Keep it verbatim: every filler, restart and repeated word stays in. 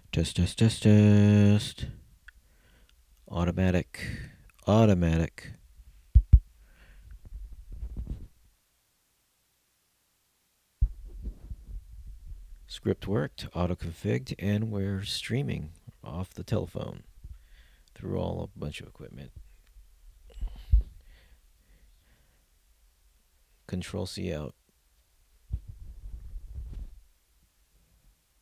Test, test, test, test. Automatic. Automatic. Script worked, auto configured, and we're streaming off the telephone through all a bunch of equipment. Control C out.